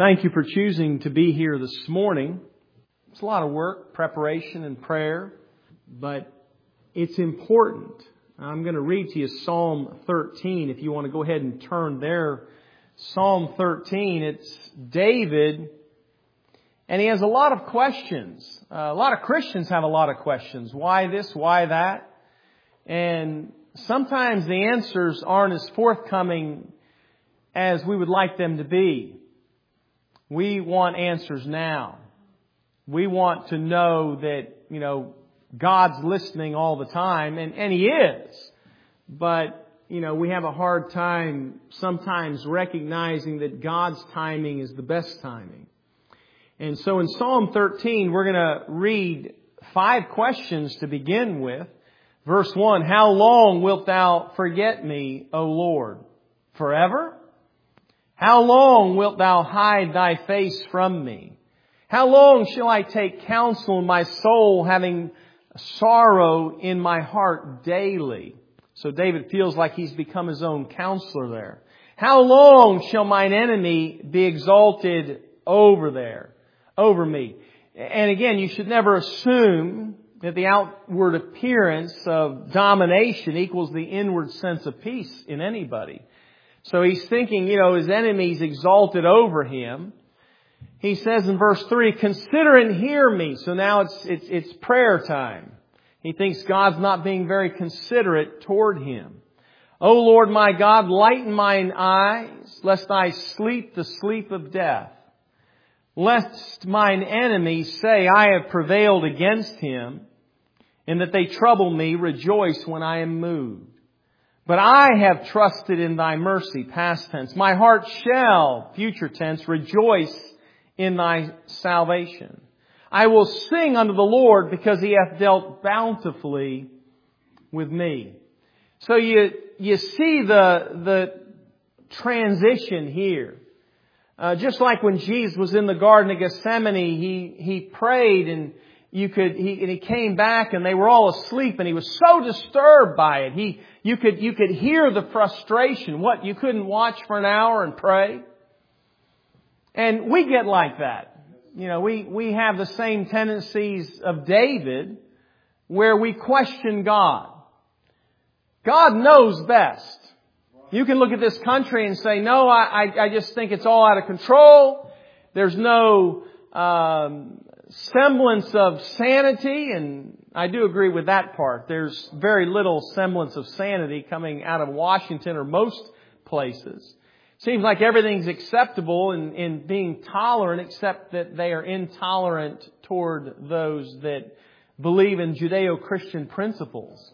Thank you for choosing to be here this morning. It's a lot of work, preparation and prayer, but it's important. I'm going to read to you Psalm 13 if you want to go ahead and turn there. Psalm 13, it's David, and he has a lot of questions. A lot of Christians have a lot of questions. Why this? Why that? And sometimes the answers aren't as forthcoming as we would like them to be. We want answers now. We want to know that, God's listening all the time, and He is. But, we have a hard time sometimes recognizing that God's timing is the best timing. And so in Psalm 13, we're going to read 5 questions to begin with. Verse 1, how long wilt thou forget me, O Lord? Forever? How long wilt thou hide thy face from me? How long shall I take counsel in my soul, having sorrow in my heart daily? So David feels like he's become his own counselor there. How long shall mine enemy be exalted over me? And again, you should never assume that the outward appearance of domination equals the inward sense of peace in anybody. So he's thinking, his enemies exalted over him. He says in verse 3, consider and hear me. So now it's prayer time. He thinks God's not being very considerate toward him. O Lord my God, lighten mine eyes, lest I sleep the sleep of death. Lest mine enemies say, I have prevailed against him, and that they trouble me, rejoice when I am moved. But I have trusted in thy mercy, past tense. My heart shall, future tense, rejoice in thy salvation. I will sing unto the Lord because he hath dealt bountifully with me. So you see the transition here. Just like when Jesus was in the Garden of Gethsemane, he prayed and he came back and they were all asleep and he was so disturbed by it. You could hear the frustration. What? You couldn't watch for an hour and pray? And we get like that. We have the same tendencies of David where we question God. God knows best. You can look at this country and say, no, I just think it's all out of control. There's no semblance of sanity, and I do agree with that part. There's very little semblance of sanity coming out of Washington or most places. Seems like everything's acceptable in being tolerant, except that they are intolerant toward those that believe in Judeo-Christian principles.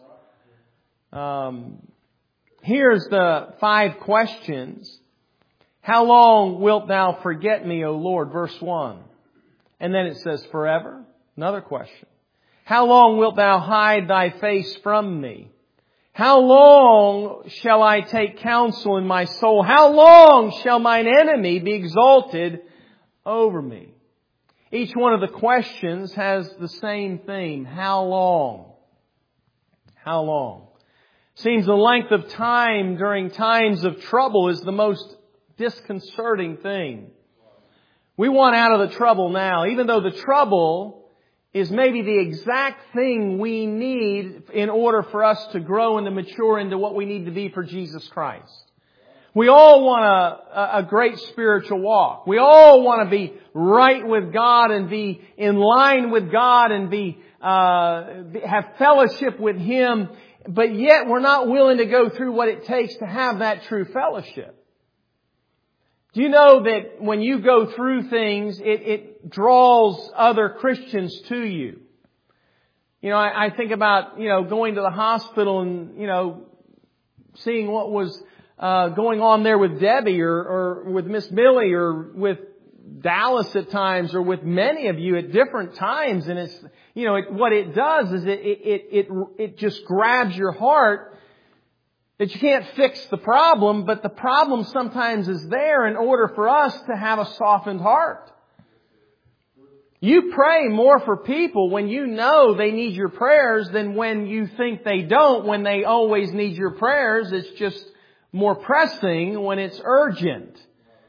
Here's the 5 questions. How long wilt thou forget me, O Lord? Verse 1. And then it says forever. Another question. How long wilt thou hide thy face from me? How long shall I take counsel in my soul? How long shall mine enemy be exalted over me? Each one of the questions has the same theme. How long? How long? Seems the length of time during times of trouble is the most disconcerting thing. We want out of the trouble now, even though the trouble is maybe the exact thing we need in order for us to grow and to mature into what we need to be for Jesus Christ. We all want a great spiritual walk. We all want to be right with God and be in line with God and have fellowship with Him, but yet we're not willing to go through what it takes to have that true fellowship. Do you know that when you go through things, it draws other Christians to you? I think about, going to the hospital and, seeing what was going on there with Debbie or with Miss Millie or with Dallas at times or with many of you at different times. And it's, what it does is it just grabs your heart. That you can't fix the problem, but the problem sometimes is there in order for us to have a softened heart. You pray more for people when you know they need your prayers than when you think they don't, when they always need your prayers. It's just more pressing when it's urgent.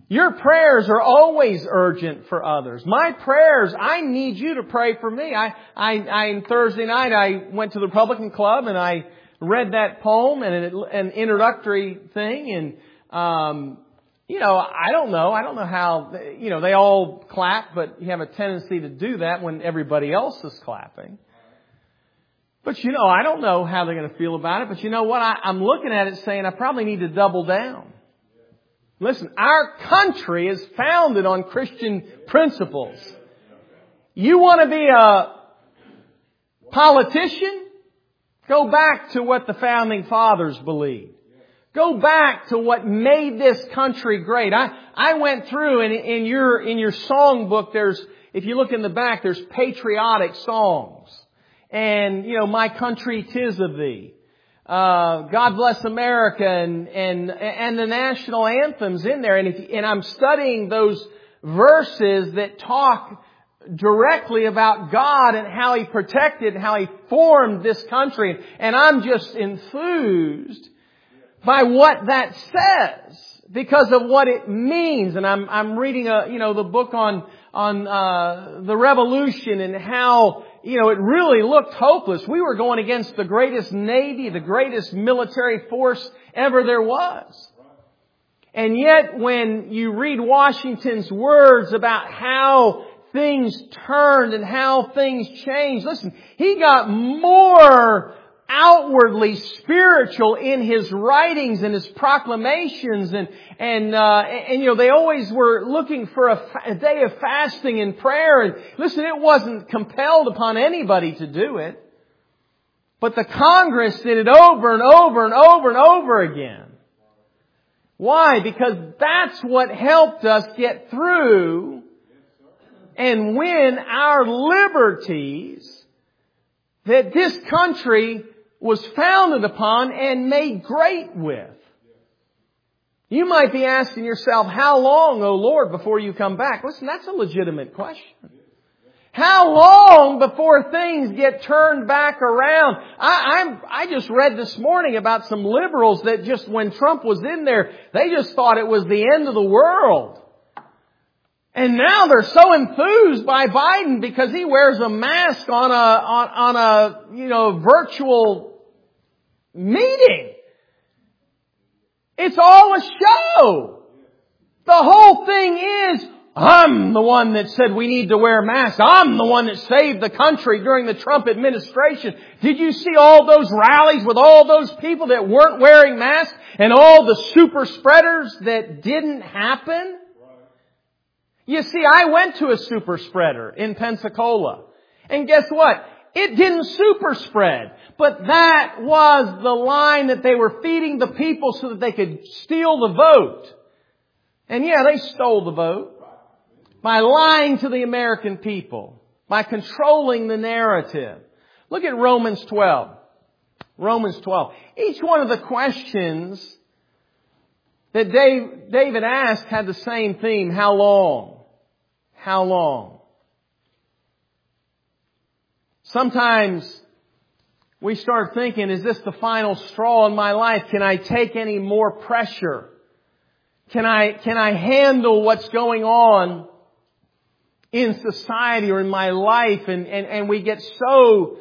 Your prayers are always urgent for others. My prayers, I need you to pray for me. Thursday night I went to the Republican Club and I read that poem and an introductory thing, and I don't know how, they all clap, but you have a tendency to do that when everybody else is clapping. But I don't know how they're going to feel about it, but you know what? I'm looking at it saying I probably need to double down. Listen, our country is founded on Christian principles. You want to be a politician? Go back to what the founding fathers believed. Go back to what made this country great. I went through, and in your song book, if you look in the back, there's patriotic songs. And, My Country 'Tis of Thee. God Bless America and the national anthems in there. And I'm studying those verses that talk directly about God and how He protected, how He formed this country. And I'm just enthused by what that says because of what it means. And I'm reading the book on the revolution and how it really looked hopeless. We were going against the greatest navy, the greatest military force ever there was. And yet when you read Washington's words about how things turned and how things changed, listen, he got more outwardly spiritual in his writings and his proclamations, and they always were looking for a day of fasting and prayer. And listen, it wasn't compelled upon anybody to do it, but the Congress did it over and over and over and over again. Why? Because that's what helped us get through and win our liberties that this country was founded upon and made great with. You might be asking yourself, how long, O Lord, before you come back? Listen, that's a legitimate question. How long before things get turned back around? I just read this morning about some liberals that just when Trump was in there, they just thought it was the end of the world. And now they're so enthused by Biden because he wears a mask on a virtual meeting. It's all a show. The whole thing is, I'm the one that said we need to wear masks. I'm the one that saved the country during the Trump administration. Did you see all those rallies with all those people that weren't wearing masks and all the super spreaders that didn't happen? You see, I went to a super spreader in Pensacola. And guess what? It didn't super spread. But that was the line that they were feeding the people so that they could steal the vote. And yeah, they stole the vote by lying to the American people, by controlling the narrative. Look at Romans 12. Romans 12. Each one of the questions that David asked had the same theme. How long? How long? Sometimes we start thinking, is this the final straw in my life? Can I take any more pressure? Can I handle what's going on in society or in my life? And we get so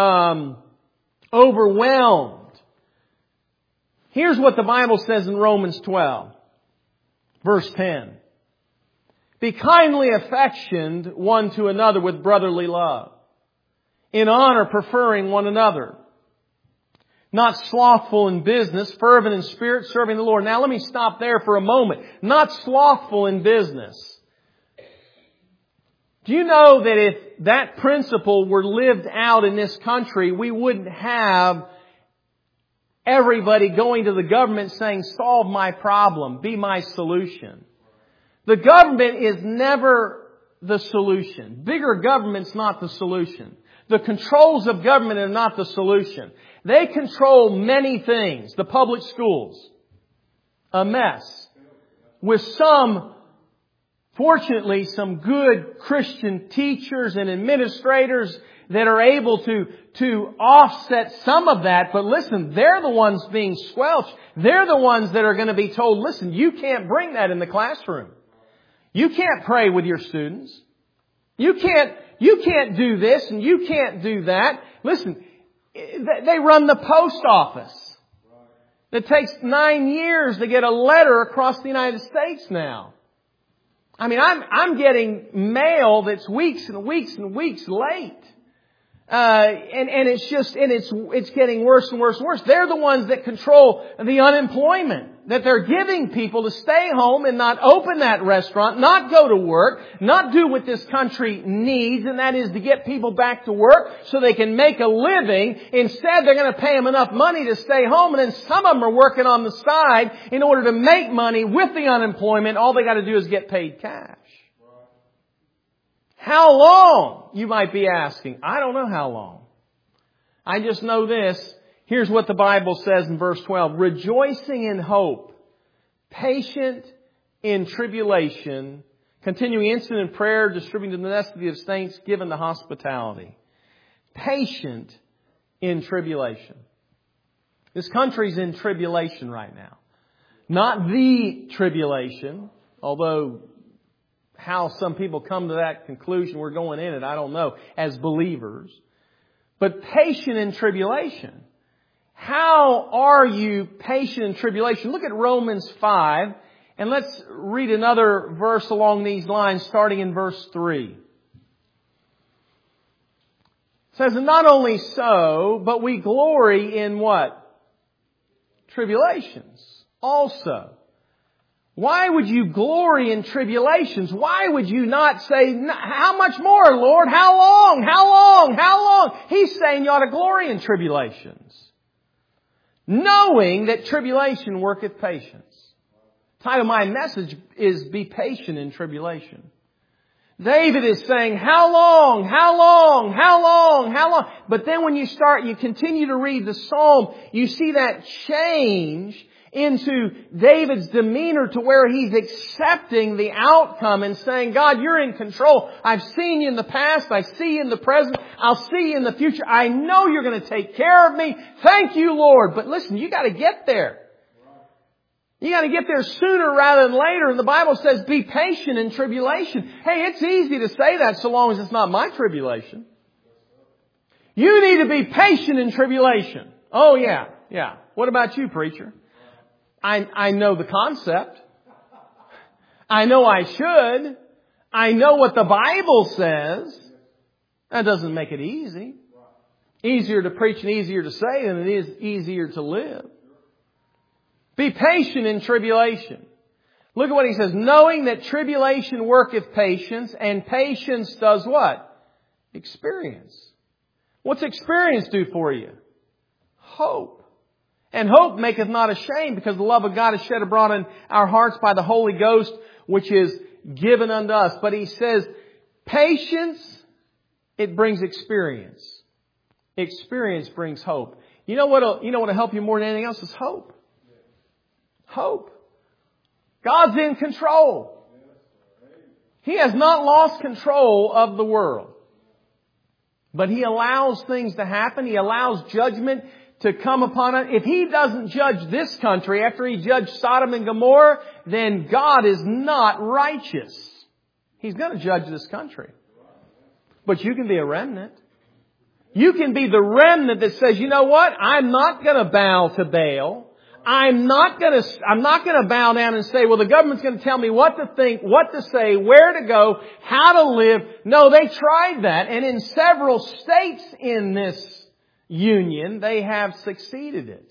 overwhelmed. Here's what the Bible says in Romans 12, verse 10. Be kindly affectioned one to another with brotherly love, in honor preferring one another, not slothful in business, fervent in spirit, serving the Lord. Now let me stop there for a moment. Not slothful in business. Do you know that if that principle were lived out in this country, we wouldn't have everybody going to the government saying, solve my problem, be my solution. The government is never the solution. Bigger government's not the solution. The controls of government are not the solution. They control many things. The public schools, a mess, with some fortunately, some good Christian teachers and administrators that are able to offset some of that. But listen, they're the ones being squelched. They're the ones that are going to be told, listen, you can't bring that in the classroom. You can't pray with your students. You can't do this and you can't do that. Listen, they run the post office. It takes 9 years to get a letter across the United States now. I mean, I'm getting mail that's weeks and weeks and weeks late. And it's getting worse and worse and worse. They're the ones that control the unemployment, that they're giving people to stay home and not open that restaurant, not go to work, not do what this country needs, and that is to get people back to work so they can make a living. Instead, they're going to pay them enough money to stay home, and then some of them are working on the side in order to make money with the unemployment. All they got to do is get paid cash. How long, you might be asking? I don't know how long. I just know this. Here's what the Bible says in verse 12. Rejoicing in hope, patient in tribulation, continuing instant in prayer, distributing the necessity of saints, given the hospitality. Patient in tribulation. This country's in tribulation right now. Not the tribulation, although how some people come to that conclusion, we're going in it, I don't know, as believers. But patient in tribulation. How are you patient in tribulation? Look at Romans 5, and let's read another verse along these lines, starting in verse 3. It says, and not only so, but we glory in what? Tribulations also. Why would you glory in tribulations? Why would you not say, how much more, Lord? How long? How long? How long? He's saying you ought to glory in tribulations. Knowing that tribulation worketh patience. The title of my message is Be Patient in Tribulation. David is saying, how long? How long? How long? How long? But then when you continue to read the Psalm, you see that change into David's demeanor to where he's accepting the outcome and saying, God, you're in control. I've seen you in the past. I see you in the present. I'll see you in the future. I know you're going to take care of me. Thank you, Lord. But listen, you got to get there. You got to get there sooner rather than later. And the Bible says, be patient in tribulation. Hey, it's easy to say that so long as it's not my tribulation. You need to be patient in tribulation. Oh, yeah. Yeah. What about you, preacher? I know the concept. I know I should. I know what the Bible says. That doesn't make it easy. Easier to preach and easier to say than it is easier to live. Be patient in tribulation. Look at what he says. Knowing that tribulation worketh patience, and patience does what? Experience. What's experience do for you? Hope. And hope maketh not ashamed, because the love of God is shed abroad in our hearts by the Holy Ghost, which is given unto us. But he says, patience, it brings experience. Experience brings hope. You know what'll help you more than anything else is hope. Hope. God's in control. He has not lost control of the world. But He allows things to happen. He allows judgment to come upon it. If He doesn't judge this country after He judged Sodom and Gomorrah, then God is not righteous. He's going to judge this country. But you can be a remnant. You can be the remnant that says, you know what? I'm not going to bow to Baal. I'm not going to bow down and say, well, the government's going to tell me what to think, what to say, where to go, how to live. No, they tried that. And in several states in this union, they have succeeded it.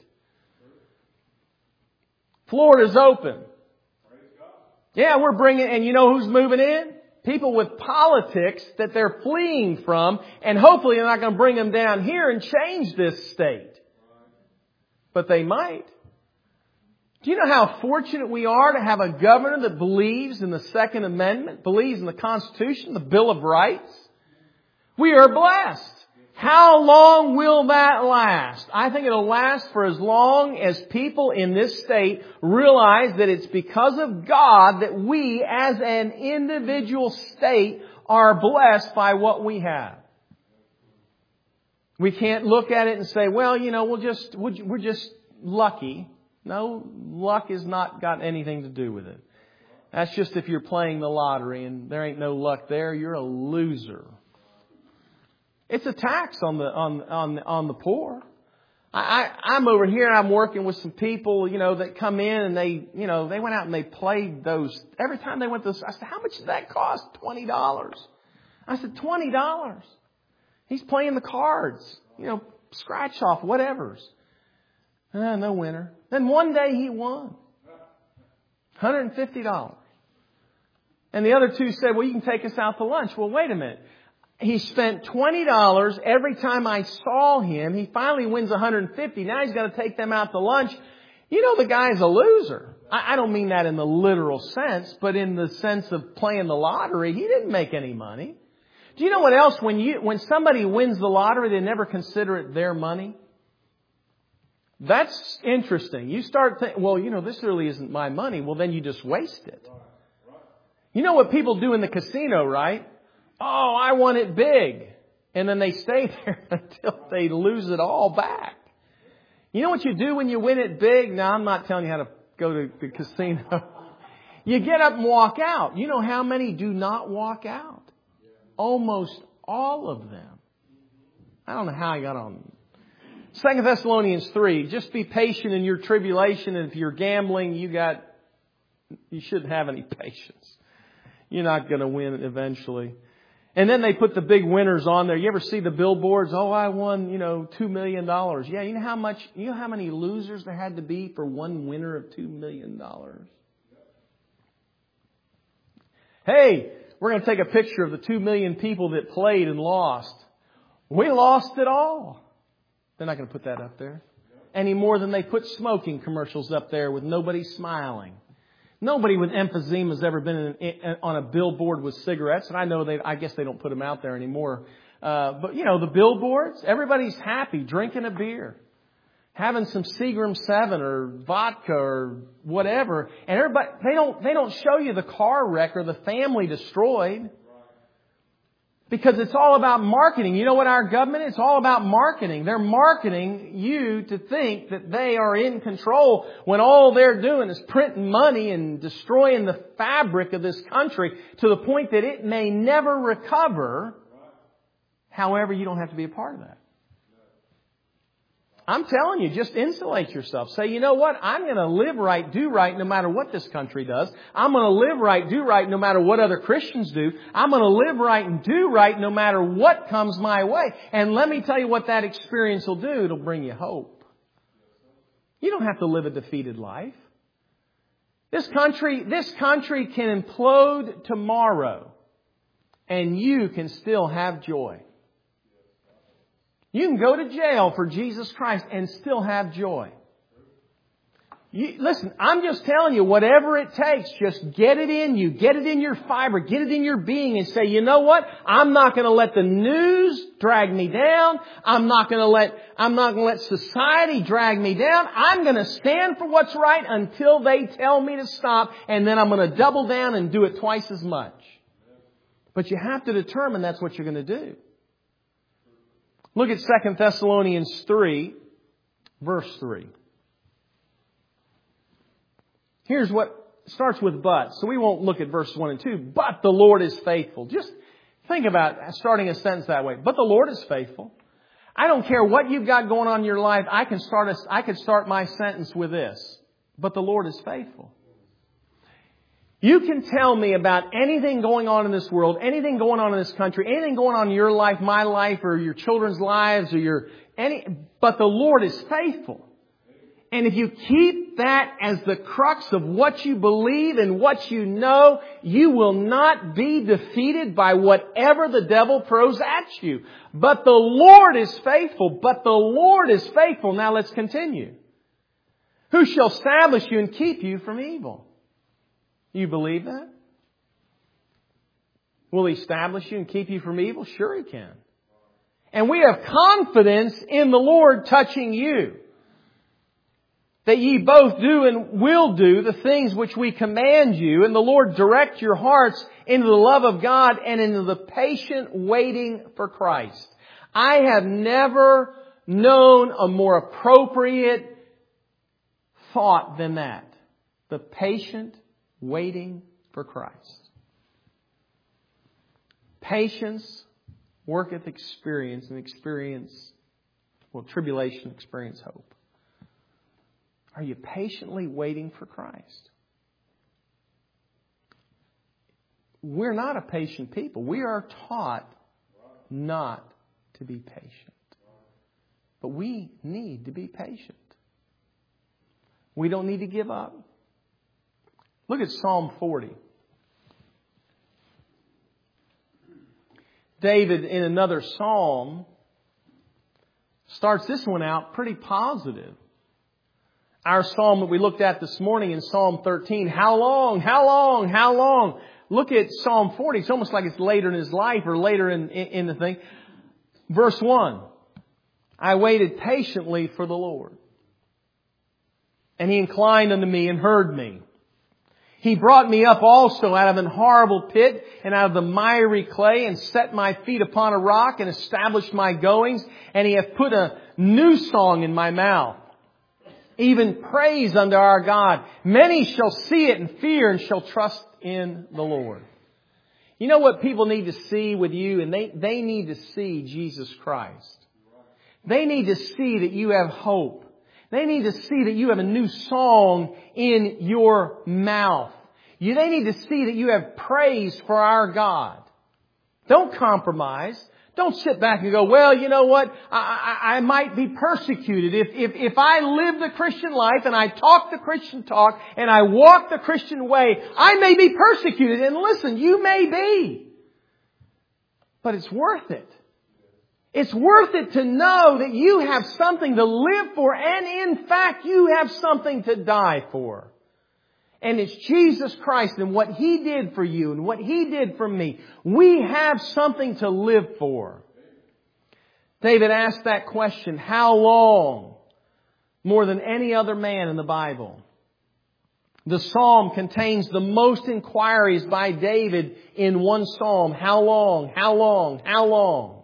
Florida's open. Yeah, we're bringing, and you know who's moving in? People with politics that they're fleeing from, and hopefully they're not going to bring them down here and change this state. But they might. Do you know how fortunate we are to have a governor that believes in the Second Amendment, believes in the Constitution, the Bill of Rights? We are blessed. How long will that last? I think it'll last for as long as people in this state realize that it's because of God that we as an individual state are blessed by what we have. We can't look at it and say, well, we're just lucky. No, luck has not got anything to do with it. That's just if you're playing the lottery and there ain't no luck there, you're a loser. It's a tax on the poor. I'm over here and I'm working with some people, that come in and they went out and they played those. Every time they went to this, I said, how much did that cost? $20. I said, $20. He's playing the cards, scratch off, whatever's. No winner. Then one day he won. $150. And the other two said, well, you can take us out to lunch. Well, wait a minute. He spent $20 every time I saw him. He finally wins $150. Now he's got to take them out to lunch. The guy's a loser. I don't mean that in the literal sense, but in the sense of playing the lottery. He didn't make any money. Do you know what else? When somebody wins the lottery, they never consider it their money. That's interesting. You start thinking, well, this really isn't my money. Well, then you just waste it. You know what people do in the casino, right? Oh, I want it big. And then they stay there until they lose it all back. You know what you do when you win it big? Now, I'm not telling you how to go to the casino. You get up and walk out. You know how many do not walk out? Almost all of them. I don't know how I got on. 2 Thessalonians 3. Just be patient in your tribulation. And if you're gambling, you shouldn't have any patience. You're not going to win eventually. And then they put the big winners on there. You ever see the billboards? Oh, I won, $2 million. Yeah, you know how many losers there had to be for one winner of $2 million? Hey, we're going to take a picture of the 2 million people that played and lost. We lost it all. They're not going to put that up there. Any more than they put smoking commercials up there with nobody smiling. Nobody with emphysema has ever been on a billboard with cigarettes. And I guess they don't put them out there anymore. But the billboards, everybody's happy drinking a beer, having some Seagram 7 or vodka or whatever. And everybody, they don't show you the car wreck or the family destroyed. Because it's all about marketing. You know what our government is? It's all about marketing. They're marketing you to think that they are in control when all they're doing is printing money and destroying the fabric of this country to the point that it may never recover. However, you don't have to be a part of that. I'm telling you, just insulate yourself. Say, you know what? I'm going to live right, do right, no matter what this country does. I'm going to live right, do right, no matter what other Christians do. I'm going to live right and do right, no matter what comes my way. And let me tell you what that experience will do. It'll bring you hope. You don't have to live a defeated life. This country can implode tomorrow, and you can still have joy. You can go to jail for Jesus Christ and still have joy. Listen, I'm just telling you, whatever it takes, just get it in you. Get it in your fiber. Get it in your being and say, you know what? I'm not going to let the news drag me down. I'm not going to let society drag me down. I'm going to stand for what's right until they tell me to stop. And then I'm going to double down and do it twice as much. But you have to determine that's what you're going to do. Look at 2 Thessalonians 3, verse 3. Here's what starts with but. So we won't look at verse 1 and 2. But the Lord is faithful. Just think about starting a sentence that way. But the Lord is faithful. I don't care what you've got going on in your life. I could start my sentence with this. But the Lord is faithful. You can tell me about anything going on in this world, anything going on in this country, anything going on in your life, my life, or your children's lives, but the Lord is faithful. And if you keep that as the crux of what you believe and what you know, you will not be defeated by whatever the devil throws at you. But the Lord is faithful. But the Lord is faithful. Now let's continue. Who shall establish you and keep you from evil? You believe that? Will He establish you and keep you from evil? Sure He can. And we have confidence in the Lord touching you. That ye both do and will do the things which we command you, and the Lord direct your hearts into the love of God and into the patient waiting for Christ. I have never known a more appropriate thought than that. The patient waiting for Christ. Patience worketh experience, and tribulation experience hope. Are you patiently waiting for Christ? We're not a patient people. We are taught not to be patient. But we need to be patient. We don't need to give up. Look at Psalm 40. David, in another psalm, starts this one out pretty positive. Our psalm that we looked at this morning in Psalm 13, how long, how long, how long? Look at Psalm 40. It's almost like it's later in his life or later in the thing. Verse 1. I waited patiently for the Lord, and He inclined unto me and heard me. He brought me up also out of an horrible pit and out of the miry clay, and set my feet upon a rock and established my goings. And He hath put a new song in my mouth, even praise unto our God. Many shall see it and fear, and shall trust in the Lord. You know what people need to see with you? And they need to see Jesus Christ. They need to see that you have hope. They need to see that you have a new song in your mouth. They need to see that you have praise for our God. Don't compromise. Don't sit back and go, well, you know what? I might be persecuted. If I live the Christian life and I talk the Christian talk and I walk the Christian way, I may be persecuted. And listen, you may be. But it's worth it. It's worth it to know that you have something to live for, and in fact, you have something to die for. And it's Jesus Christ and what He did for you and what He did for me. We have something to live for. David asked that question, how long? More than any other man in the Bible. The psalm contains the most inquiries by David in one psalm. How long? How long? How long?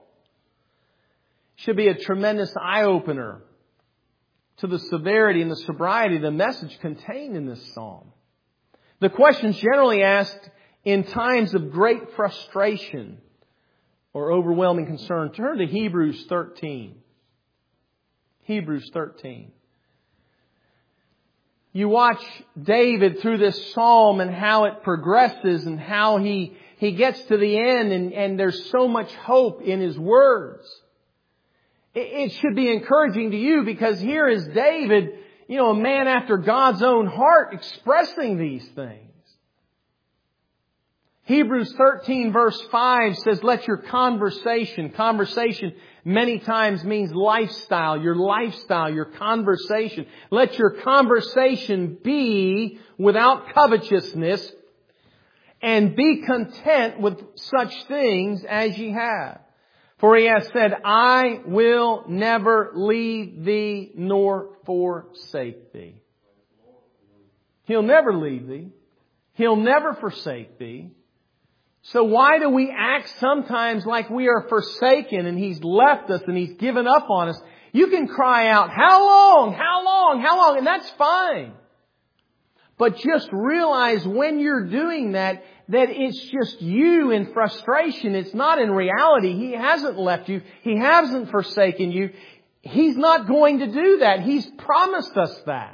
Should be a tremendous eye-opener to the severity and the sobriety of the message contained in this psalm. The questions generally asked in times of great frustration or overwhelming concern. Turn to Hebrews 13. Hebrews 13. You watch David through this psalm and how it progresses and how he gets to the end, and there's so much hope in his words. It should be encouraging to you, because here is David, a man after God's own heart, expressing these things. Hebrews 13 verse 5 says, let your conversation many times means lifestyle, your conversation. Let your conversation be without covetousness, and be content with such things as ye have. For He has said, I will never leave thee nor forsake thee. He'll never leave thee. He'll never forsake thee. So why do we act sometimes like we are forsaken and He's left us and He's given up on us? You can cry out, how long? How long? How long? And that's fine. But just realize when you're doing that it's just you in frustration. It's not in reality. He hasn't left you. He hasn't forsaken you. He's not going to do that. He's promised us that.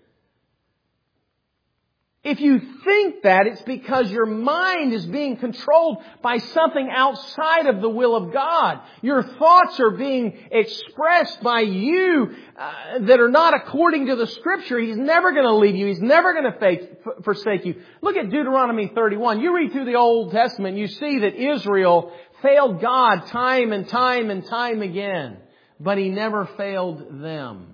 If you think that, it's because your mind is being controlled by something outside of the will of God. Your thoughts are being expressed by you that are not according to the Scripture. He's never going to leave you. He's never going to forsake you. Look at Deuteronomy 31. You read through the Old Testament, you see that Israel failed God time and time and time again. But He never failed them.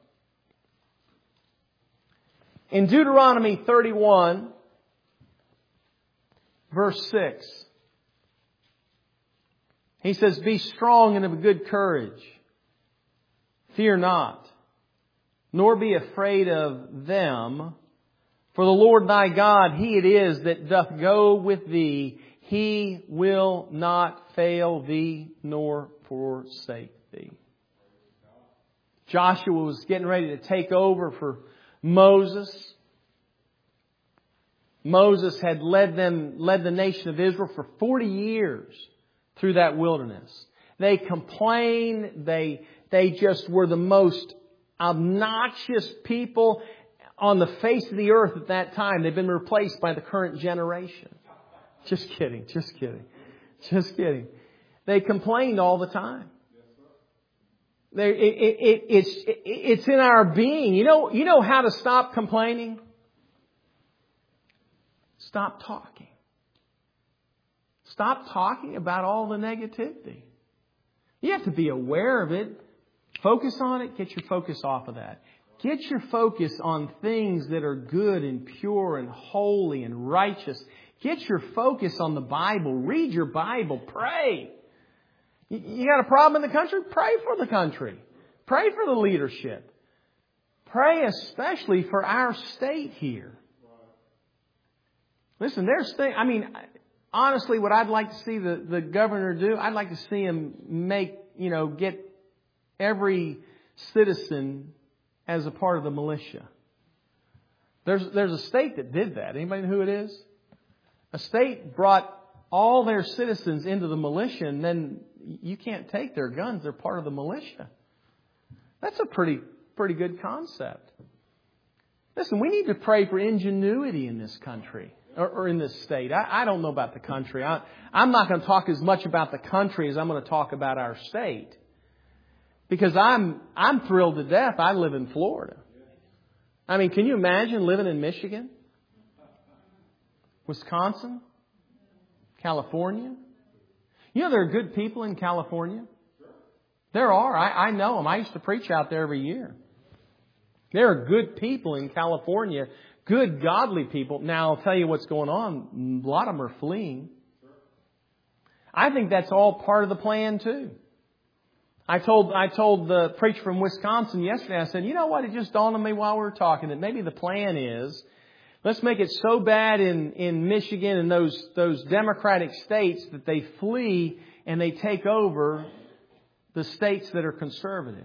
In Deuteronomy 31, verse 6, He says, be strong and of a good courage. Fear not, nor be afraid of them. For the Lord thy God, He it is that doth go with thee. He will not fail thee nor forsake thee. Joshua was getting ready to take over for Moses. Moses had led the nation of Israel for 40 years through that wilderness. They complained. They just were the most obnoxious people on the face of the earth at that time. They've been replaced by the current generation. Just kidding. They complained all the time. It's in our being. You know how to stop complaining? Stop talking. Stop talking about all the negativity. You have to be aware of it. Focus on it. Get your focus off of that. Get your focus on things that are good and pure and holy and righteous. Get your focus on the Bible. Read your Bible. Pray. You got a problem in the country? Pray for the country. Pray for the leadership. Pray especially for our state here. Listen, honestly, what I'd like to see the governor do, I'd like to see him get every citizen as a part of the militia. There's a state that did that. Anybody know who it is? A state brought all their citizens into the militia, and then you can't take their guns. They're part of the militia. That's a pretty good concept. Listen, we need to pray for ingenuity in this country or in this state. I don't know about the country. I'm not going to talk as much about the country as I'm going to talk about our state. Because I'm thrilled to death. I live in Florida. I mean, can you imagine living in Michigan? Wisconsin? California? You know there are good people in California? There are. I know them. I used to preach out there every year. There are good people in California. Good, godly people. Now, I'll tell you what's going on. A lot of them are fleeing. I think that's all part of the plan, too. I told the preacher from Wisconsin yesterday, I said, you know what? It just dawned on me while we were talking that maybe the plan is, let's make it so bad in Michigan and those Democratic states that they flee and they take over the states that are conservative.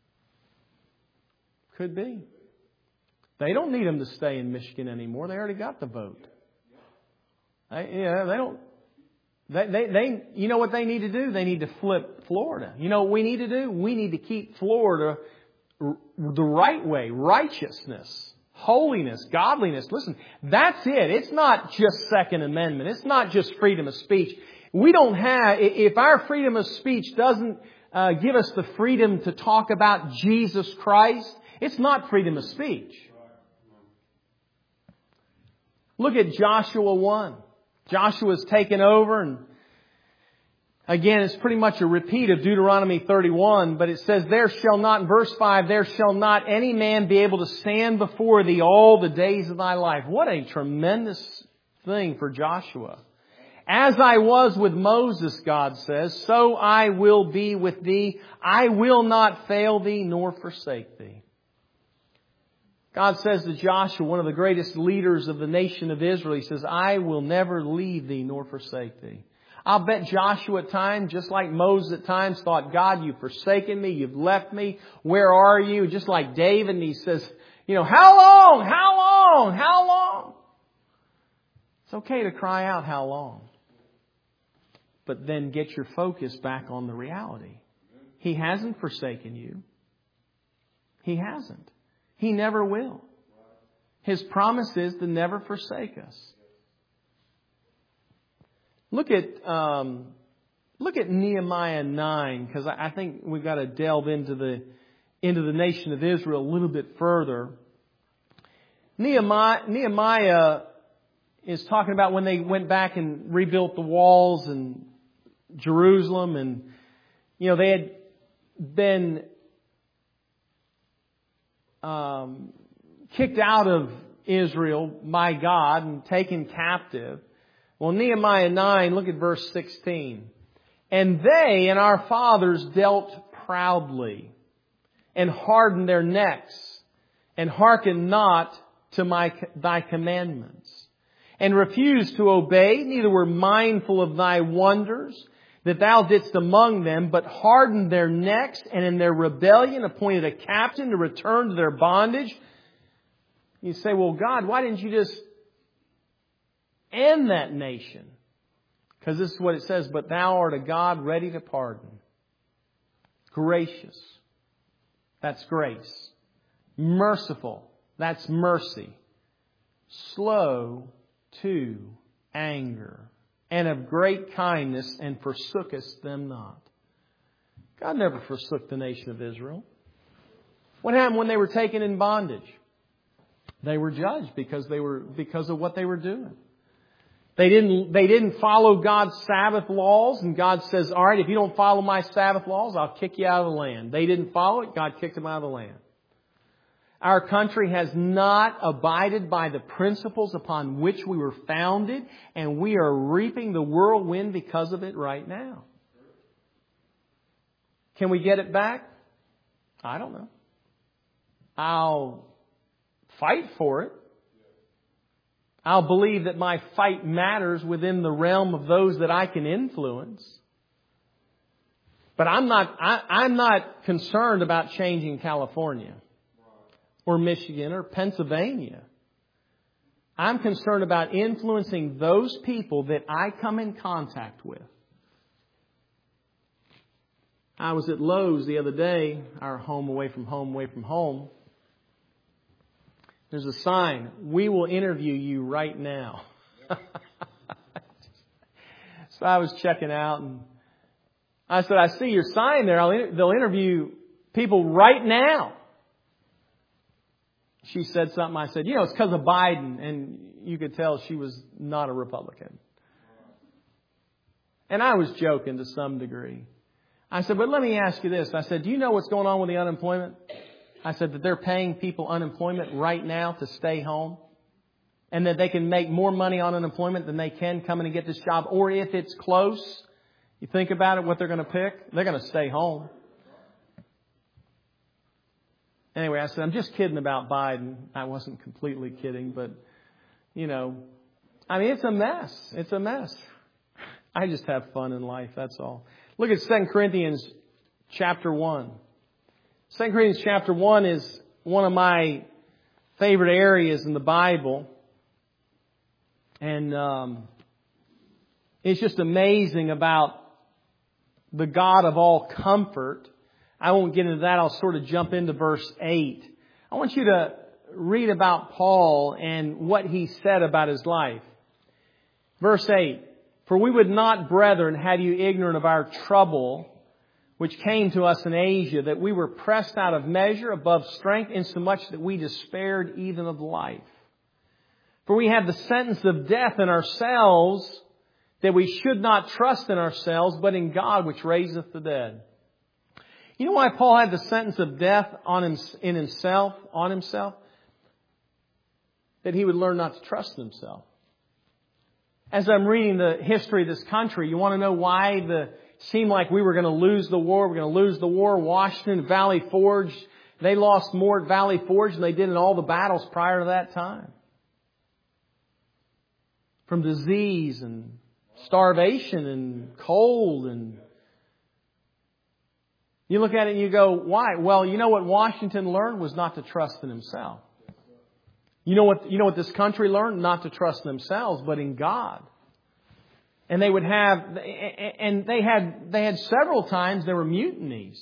Could be. They don't need them to stay in Michigan anymore. They already got the vote. They don't. They you know what they need to do? They need to flip Florida. You know what we need to do? We need to keep Florida the right way. Righteousness, holiness, godliness. Listen, that's it. It's not just Second Amendment. It's not just freedom of speech. We don't have, if our freedom of speech doesn't give us the freedom to talk about Jesus Christ, it's not freedom of speech. Look at Joshua 1. Joshua's taken over, and again, it's pretty much a repeat of Deuteronomy 31, but it says, there shall not, in verse 5, there shall not any man be able to stand before thee all the days of thy life. What a tremendous thing for Joshua. As I was with Moses, God says, so I will be with thee. I will not fail thee nor forsake thee. God says to Joshua, one of the greatest leaders of the nation of Israel, He says, I will never leave thee nor forsake thee. I'll bet Joshua at times, just like Moses at times, thought, God, you've forsaken me, you've left me, where are you? Just like David, and he says, how long? How long? How long? It's okay to cry out, how long? But then get your focus back on the reality. He hasn't forsaken you. He hasn't. He never will. His promise is to never forsake us. Look at Nehemiah 9, because I think we've got to delve into the nation of Israel a little bit further. Nehemiah is talking about when they went back and rebuilt the walls in Jerusalem, and they had been kicked out of Israel by God and taken captive. Well, Nehemiah 9, look at verse 16. And they and our fathers dealt proudly, and hardened their necks, and hearkened not to thy commandments, and refused to obey, neither were mindful of thy wonders that thou didst among them, but hardened their necks, and in their rebellion appointed a captain to return to their bondage. You say, well, God, why didn't you just end that nation? Because this is what it says, but thou art a God ready to pardon. Gracious. That's grace. Merciful. That's mercy. Slow to anger. And of great kindness, and forsookest them not. God never forsook the nation of Israel. What happened when they were taken in bondage? They were judged because of what they were doing. They didn't follow God's Sabbath laws, and God says, all right, if you don't follow my Sabbath laws, I'll kick you out of the land. They didn't follow it, God kicked them out of the land. Our country has not abided by the principles upon which we were founded, and we are reaping the whirlwind because of it right now. Can we get it back? I don't know. I'll fight for it. I'll believe that my fight matters within the realm of those that I can influence. But I'm not concerned about changing California or Michigan or Pennsylvania. I'm concerned about influencing those people that I come in contact with. I was at Lowe's the other day, our home away from home. There's a sign, we will interview you right now. So I was checking out and I said, I see your sign there. They'll interview people right now. She said something. I said, it's because of Biden. And you could tell she was not a Republican. And I was joking to some degree. I said, but let me ask you this. I said, do you know what's going on with the unemployment? I said that they're paying people unemployment right now to stay home. And that they can make more money on unemployment than they can coming and get this job. Or if it's close, you think about it, what they're going to pick. They're going to stay home. Anyway, I said, I'm just kidding about Biden. I wasn't completely kidding, but, it's a mess. It's a mess. I just have fun in life, that's all. Look at 2 Corinthians chapter 1. 2 Corinthians chapter 1 is one of my favorite areas in the Bible. And it's just amazing about the God of all comfort. I won't get into that. I'll sort of jump into verse 8. I want you to read about Paul and what he said about his life. Verse 8. For we would not, brethren, have you ignorant of our trouble, which came to us in Asia, that we were pressed out of measure above strength, insomuch that we despaired even of life. For we had the sentence of death in ourselves, that we should not trust in ourselves, but in God which raiseth the dead. You know why Paul had the sentence of death on himself? That he would learn not to trust himself. As I'm reading the history of this country, you want to know why it seemed like we were going to lose the war? We're going to lose the war. Washington, Valley Forge, they lost more at Valley Forge than they did in all the battles prior to that time. From disease and starvation and cold and... You look at it and you go, why? Well, you know what Washington learned was not to trust in himself. You know what this country learned? Not to trust in themselves, but in God. And they had several times there were mutinies.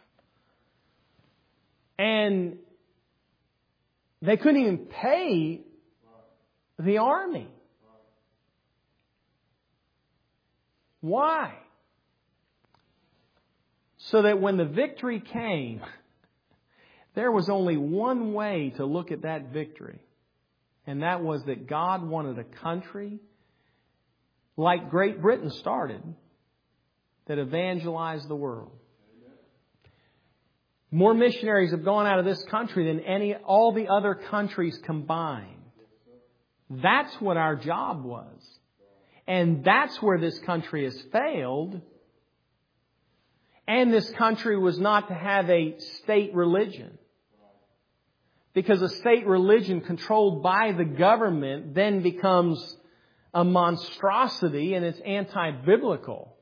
And they couldn't even pay the army. Why? So that when the victory came, there was only one way to look at that victory. And that was that God wanted a country like Great Britain started that evangelized the world. More missionaries have gone out of this country than all the other countries combined. That's what our job was. And that's where this country has failed, And this country was not to have a state religion. Because a state religion controlled by the government then becomes a monstrosity and it's anti-biblical.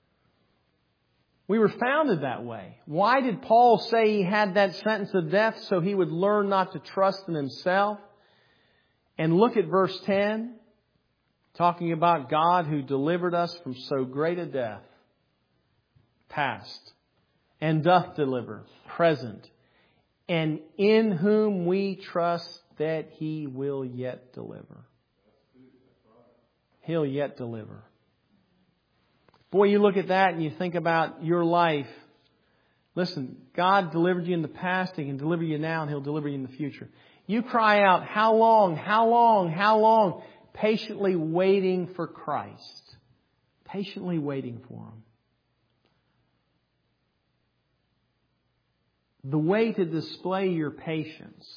We were founded that way. Why did Paul say he had that sentence of death? So he would learn not to trust in himself. And look at verse 10, talking about God who delivered us from so great a death, past, and doth deliver, present, and in whom we trust that He will yet deliver. He'll yet deliver. Boy, you look at that and you think about your life. Listen, God delivered you in the past. He can deliver you now and He'll deliver you in the future. You cry out, how long, how long, how long? Patiently waiting for Christ. Patiently waiting for Him. The way to display your patience.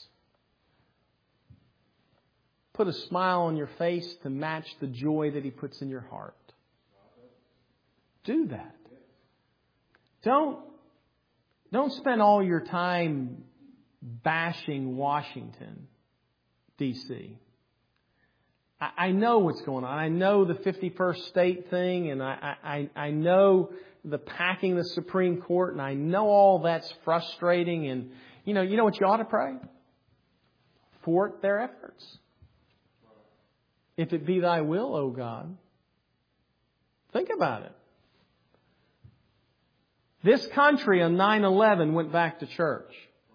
Put a smile on your face to match the joy that He puts in your heart. Do that. Don't spend all your time bashing Washington, D.C. I know what's going on. I know the 51st state thing, and I know the packing the Supreme Court, and I know all that's frustrating. And you know what you ought to pray? Thwart their efforts. If it be Thy will, O God. Think about it. This country on 9/11 went back to church.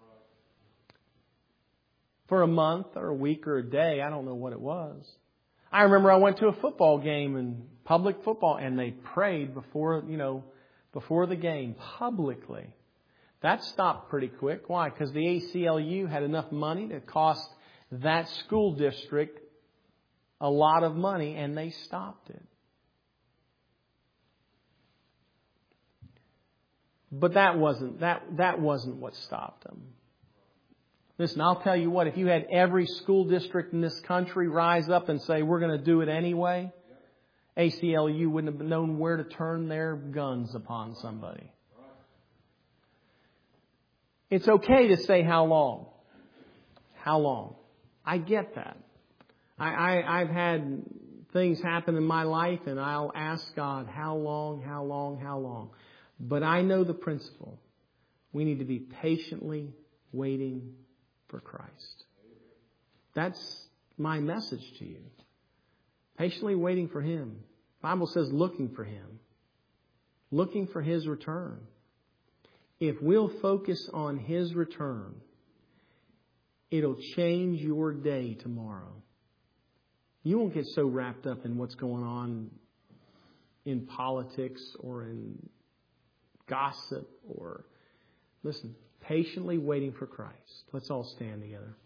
For a month or a week or a day. I don't know what it was. I remember I went to a football game in public football and they prayed before the game publicly. That stopped pretty quick. Why? Because the ACLU had enough money to cost that school district a lot of money and they stopped it. But that wasn't what stopped them. Listen, I'll tell you what, if you had every school district in this country rise up and say, we're going to do it anyway, ACLU wouldn't have known where to turn their guns upon somebody. It's okay to say how long. How long? I get that. I've had things happen in my life and I'll ask God, how long, how long, how long? But I know the principle. We need to be patiently waiting for Christ. That's my message to you. Patiently waiting for Him. The Bible says looking for Him. Looking for His return. If we'll focus on His return, it'll change your day tomorrow. You won't get so wrapped up in what's going on in politics or in gossip or, listen, patiently waiting for Christ. Let's all stand together.